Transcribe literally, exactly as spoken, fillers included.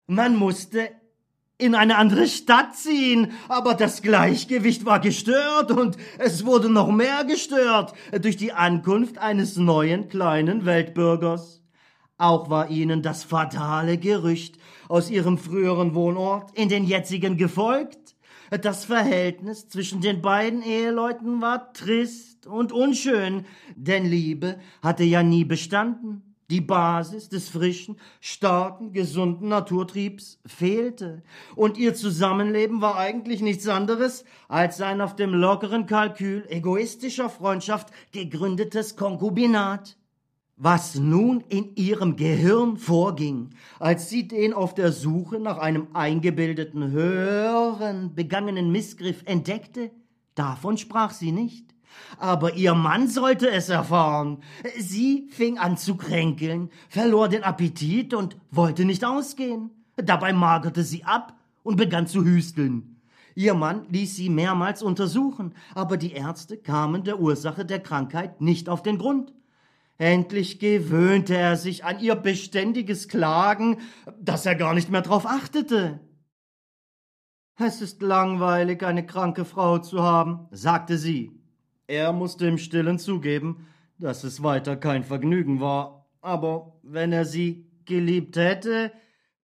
Man musste in eine andere Stadt ziehen, aber das Gleichgewicht war gestört und es wurde noch mehr gestört durch die Ankunft eines neuen kleinen Weltbürgers. Auch war ihnen das fatale Gerücht aus ihrem früheren Wohnort in den jetzigen gefolgt. Das Verhältnis zwischen den beiden Eheleuten war trist und unschön, denn Liebe hatte ja nie bestanden. Die Basis des frischen, starken, gesunden Naturtriebs fehlte, und ihr Zusammenleben war eigentlich nichts anderes als ein auf dem lockeren Kalkül egoistischer Freundschaft gegründetes Konkubinat. Was nun in ihrem Gehirn vorging, als sie den auf der Suche nach einem eingebildeten, höheren, begangenen Missgriff entdeckte, davon sprach sie nicht. Aber ihr Mann sollte es erfahren. Sie fing an zu kränkeln, verlor den Appetit und wollte nicht ausgehen. Dabei magerte sie ab und begann zu hüsteln. Ihr Mann ließ sie mehrmals untersuchen, aber die Ärzte kamen der Ursache der Krankheit nicht auf den Grund. Endlich gewöhnte er sich an ihr beständiges Klagen, dass er gar nicht mehr drauf achtete. »Es ist langweilig, eine kranke Frau zu haben«, sagte sie. Er musste im Stillen zugeben, dass es weiter kein Vergnügen war, aber wenn er sie geliebt hätte,